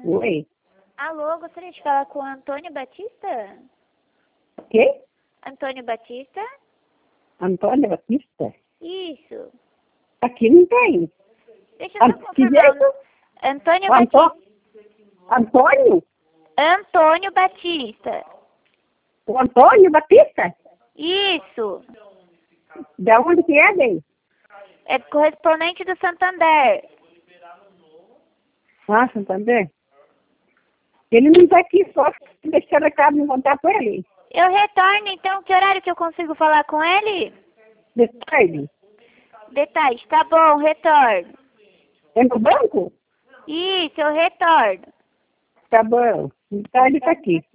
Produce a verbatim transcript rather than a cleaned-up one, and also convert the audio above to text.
Oi. Alô, gostaria de falar com o Antônio Batista? Quem? Antônio Batista? Antônio Batista? Isso. Aqui não tem. Deixa eu só An- Que confirmar. jeito? Antônio O Antô... Batista. Antônio? Antônio Batista. O Antônio Batista? Isso. De onde que é, bem? É correspondente do Santander. Ah, Santander. Ele não está aqui, só deixar recado e voltar com ele. Eu retorno, então, que horário que eu consigo falar com ele? De tarde. De tarde, tá bom, retorno. É no banco? Isso, eu retorno. Tá bom. De tarde está aqui.